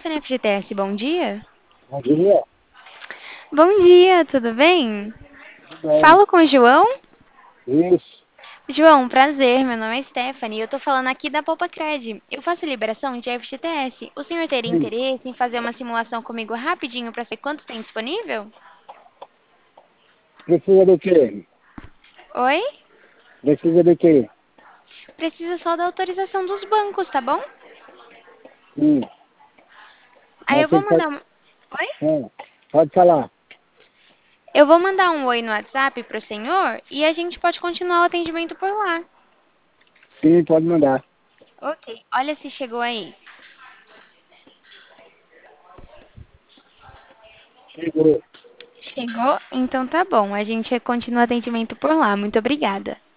no FGTS, bom dia. Bom dia, Bom dia, tudo bem? tudo bem. Falo com o João? Isso, João, prazer, meu nome é Stephanie e eu tô falando aqui da Poupa-Cred. Eu faço liberação de FGTS. O senhor teria sim. interesse em fazer uma simulação comigo rapidinho para saber quanto tem disponível? Precisa de quê? Oi? Precisa de quê? Precisa só da autorização dos bancos, tá bom? Sim. Aí Mas eu vou você pode, mandar um... Oi? pode falar. Eu vou mandar um oi no WhatsApp pro senhor e a gente pode continuar o atendimento por lá. Sim, pode mandar. Ok. Olha se chegou aí. Chegou. Chegou? Então tá bom. A gente continua o atendimento por lá. Muito obrigada.